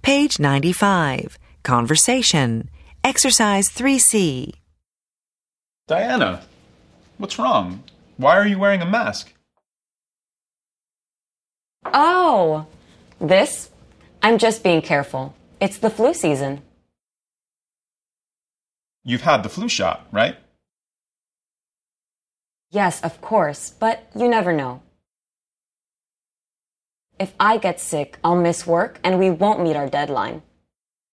Page 95. Conversation. Exercise 3C. Diana, what's wrong? Why are you wearing a mask? Oh, this? I'm just being careful. It's the flu season. You've had the flu shot, right? Yes, of course, but you never know. If I get sick, I'll miss work and we won't meet our deadline.